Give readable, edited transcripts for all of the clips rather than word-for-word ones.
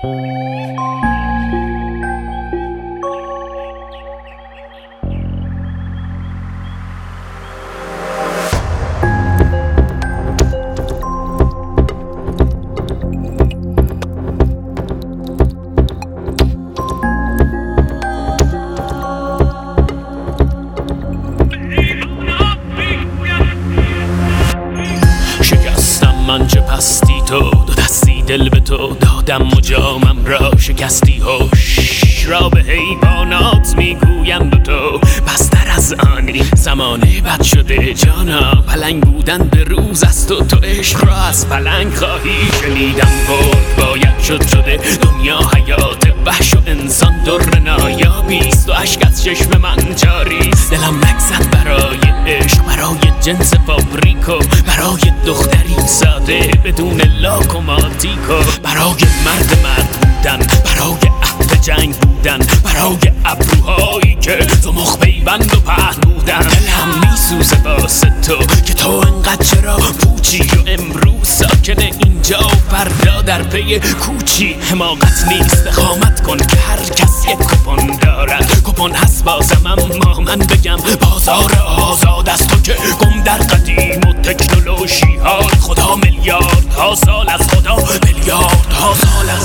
من چه پستی تو دو دستی دل به تو دادم و جامم را شکستی هوش را به حیوانات میگویم به تو پستر از آنی زمانه بد شده جانا پلنگ بودن به روز است و تو عشق را از پلنگ خواهی شنیدم برد باید شده دنیا حیات وحش و انسان در نایابیست و اشک از چشم من جاریست دلم نگزد برای عشق برای جنس فابریکو برای دختری ساده بدون لاک و ماتیکو برای مرد بودن برای عهد جنگ بودن برای ابروهایی که تو مخ پیوند و پهن بودن دلم میسوزه واسه تو که تو انقدر چرا پوچی و امروز ساکن اینجا و فردا در پی کوچی حماقت نیست اقامت کن که هر کس یک کپون دارد کپون هست بازم اما من بگم بازار آزاد است تو که گم در قدیم و تکنولوژی های خدا میلیاردها سال از خدا میلیاردها سال از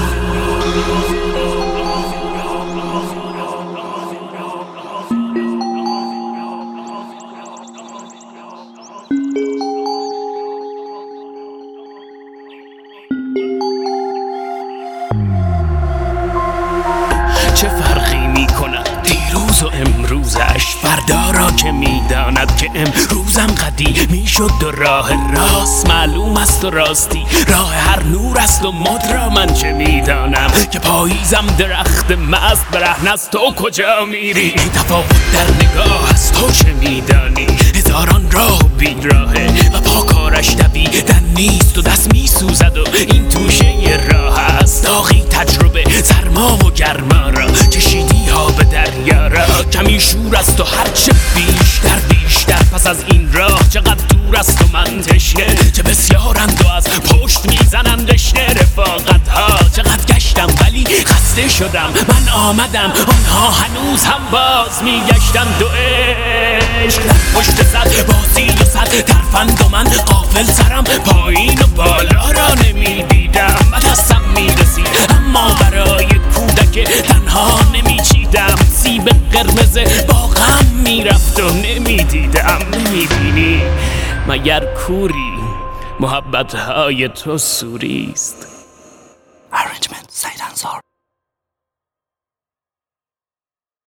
چه فرقی میکند دیروز و امروزش فردا را که میداند که امروزم قدیمی شد و راه راست معلوم است و راستی راه هر نور است و مد را من چه میدانم که پاییزم درخت مست برهن است تو کجا میری تفاوت در نگاه است تو چه میدانی هزاران راه و بیراهه و پا کارش دویدن نیست و دست میسوزد و این توشه راه است داغی تجربه سرما و گرما را کشیدی ها به دریا را کمی شور است و هرچه بیشتر پس از این راه چقدر دور است و من تشنه چه بسیارند و از پشت میزنند رشته رفاقت ها چقدر گشتم ولی خسته شدم من آمدم آنها هنوز هم باز میگشتند و عشق در پشت صد بازی و صد ترفند و من غافل سرم پایین و بالا را نمیدیدم و دستم میرسید اما برای کودک تنها نمیچیدم سیب قرمز باغم میرفت و نمیدیدم نمیبینی مگر کوری محبت های تو سوریست. Arrangement سید انصار